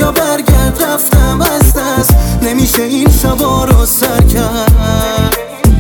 بیا برگرد رفتم از دست، نمیشه این شبا رو سر کرد.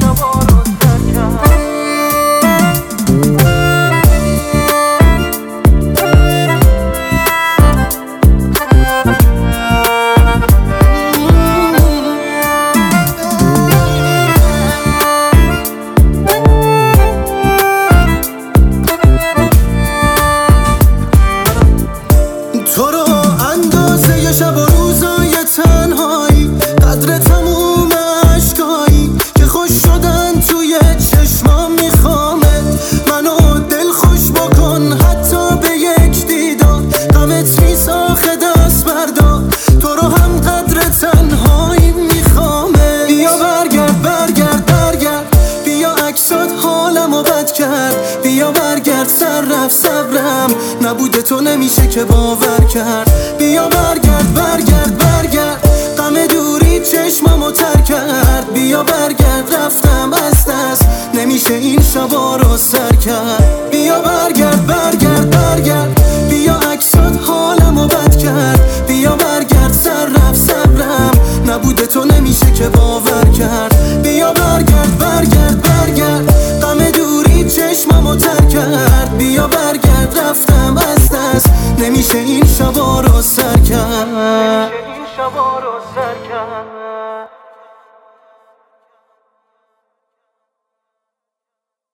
تو رو اندازه ی شب و روزای تنهایی، قدر تموم عشقایی که خوش شدن توی چشمام، میخوامت منو دل خوش بکن حتی به یک دیدار، غمت نیست آخه دست بردار، تو رو هم قدر تنهایی میخوامت. بیا برگرد برگرد برگرد، بیا عکسات حالمو بد کرد، بیا برگرد سر رفت صبرم نبوده تو نمیشه که باور کرد. بیا برگرد برگرد برگرد، غم دوری چشممو تر کرد، بیا برگرد رفتم از دست، نمیشه این شبا رو سر کرد. بیا برگرد برگرد برگرد، بیا عکسات حالمو بد کرد، بیا برگرد سر رفت صبرم نبوده تو نمیشه که باور کرد. بیا برگرد برگرد برگرد، غم دوری چشممو تر کرد، بیا برگرد رفتم از دست، نمیشه این شبا رو سر کرد.